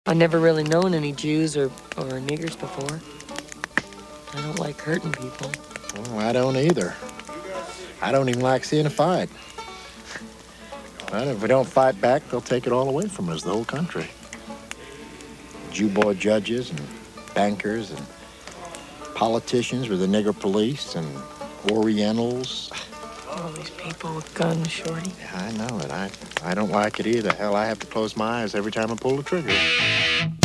I've never really known any Jews or niggers before. I don't like hurting people. Well, I don't either. I don't even like seeing a fight. But if we don't fight back, they'll take it all away from us, the whole country. Jew boy judges and bankers and politicians with the nigger police and Orientals. All these people with guns, Shorty. Yeah, I know it. I don't like it either. Hell, I have to close my eyes every time I pull the trigger.